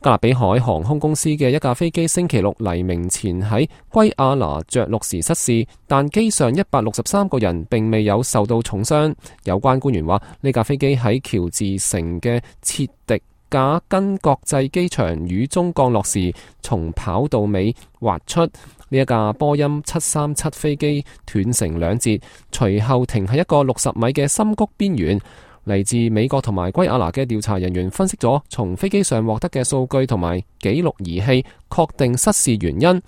加勒比海航空公司嘅一架飛機星期六黎明前喺圭亞那着陸時失事，但機上163個人並未有受到重傷。有關官員話，呢架飛機喺喬治城嘅切迪賈根國際機場雨中降落時，從跑道尾滑出。呢一架波音737飛機斷成兩截，隨後停喺一個60米嘅深谷邊緣。嚟自美國同埋圭亞那嘅調查人員分析咗從飛機上獲得嘅數據同埋記錄儀器，確定失事原因。